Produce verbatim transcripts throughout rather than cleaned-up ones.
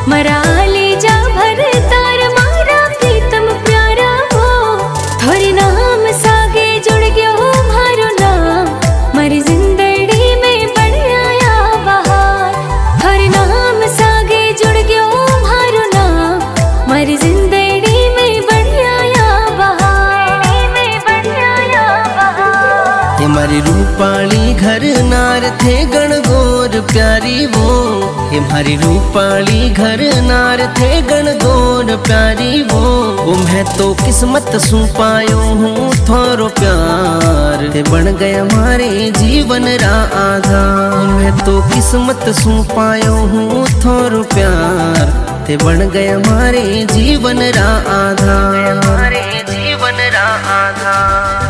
मरा ले जा भर तार मारा प्रीतम प्यारा हो। थोरे नाम सागे जुड़ गयो मारो नाम, मरी जिंदड़ी में बन आया बहार। थोरे नाम सागे जुड़ गयो मारो नाम, मरी जिंदड़ी में बन आया बहार, में बन आया बहार। ये मारी रूपाली घर नार थे गणगौर प्यारी वो, ये मारी रूपाली घर नार थे गणगौर प्यारी वो। वो मैं तो किस्मत सू पायो हूँ थोरो प्यार, ते बन गया हमारे जीवन रा आधार। मैं तो किस्मत सू पायो हूँ थोरो प्यार, ते बन गया हमारे जीवन रा आधार, हमारे जीवन रा आधार।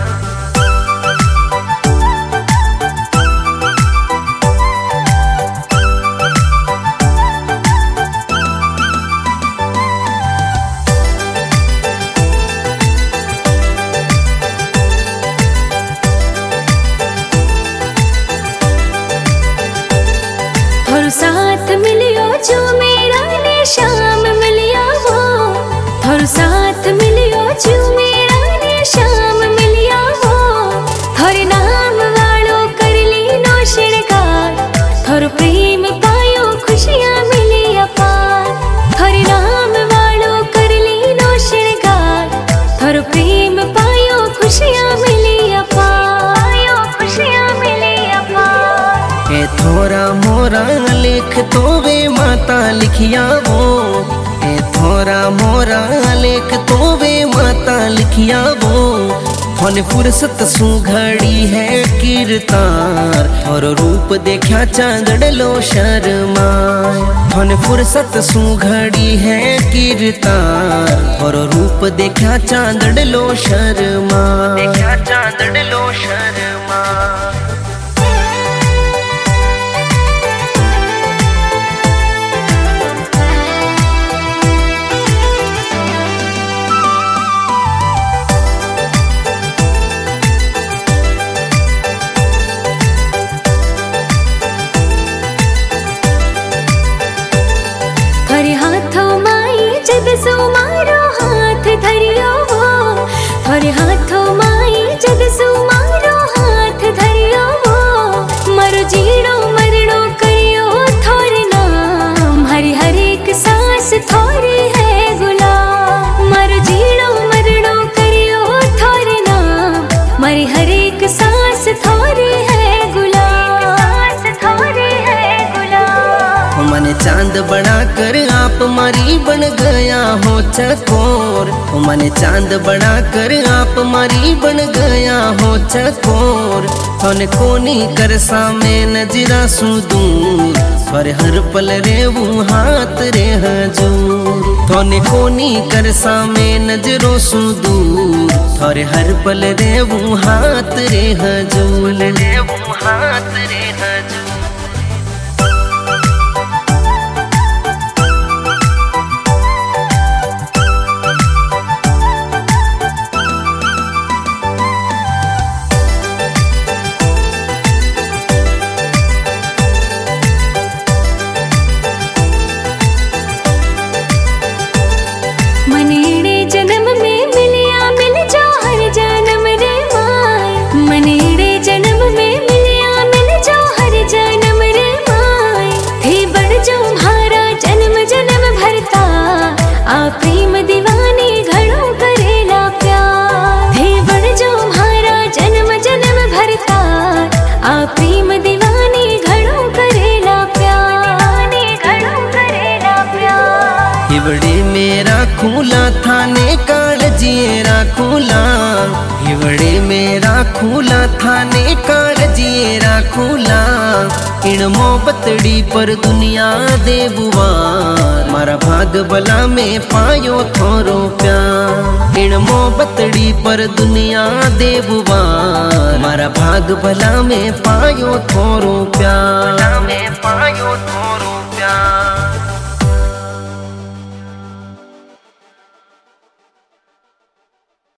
थोरो साथ मिलियो जो मेरा ने शाम मिलिया वो। थोरो साथ मिलियो जो मेरा ने शाम मिलिया वो। थोरे नाम वालो कर ली नो शिणगार, थोरो प्रेम पायो खुशियां मिली अपार। थोरे नाम वालो कर ली नो शिणगार, थोरो प्रेम पायो खुशियां मिली अपार, खुशियां मिली अपार। ए थोरा मोरा लेख तो वे माता लिखिया वो, ए थोरा मोरा लेख तो वे माता लिखिया वो। थोने फुर्सत सू घड़ी है कीर्तार, और रूप देखा चांदड़ लो शर्माए। थोने फुर्सत सू घड़ी है कीर्तार, और रूप देखा चांदड़ लो शर्माए, देखा चांदड़ लो शर्माए। थोरे हाथों माई जद सो मारो हाथ धरियो वो। थोरे हाथों माई जद सो मारो हाथ धरियो वो। मरो जीणो मरणो करियो थोरे नाम, हरि हर एक सांस थोरी है गुलाम। मरो जीणो मरणो करियो थोरे नाम, मरी हर एक सांस थोरी है गुलाम, सांस थोरी है गुलाम। मैंने चांद बना कर आप मारी बन गया हो चकोर, मैंने चांद बना कर आप मारी बन गया हो चकोर। थोने कोनी कर सामे नजरा सू दूर, पर हर पल रे वो हाथ रे हजूर। थोने कोनी कर सामे नजरों सू दूर, और हर पल रे वो हाथ रे हजूर, रे वो हाथ रे हजूर। मनेड़े जन्म में मिलिया मिल जा हर जन्म रे माय। मनेड़े जन्म में मिलिया मिल जा हर जन्म रे माय। थे बढ़ जो म्हारा जन्म जन्म भरता, आ प्रेम दीवानी घणो करेला प्यार। थे बढ़ जो म्हारा जन्म जन्म भरता, आ प्रेम दीवानी घणो करेला प्यार, घणो करेला प्यार। हिवड़े मेरा खूला थाने काल जिएरा खूला, हिवड़े मेरा खूला थाने काल जिएरा खूला। इन मोहब्बतड़ी पर दुनिया दे बुवार, मारा भाग भला में पायो थोरो प्यार। इन मोहब्बतड़ी पर दुनिया दे बुवार, मारा भाग भला में पायो थोरो प्यार, में पायो थोरो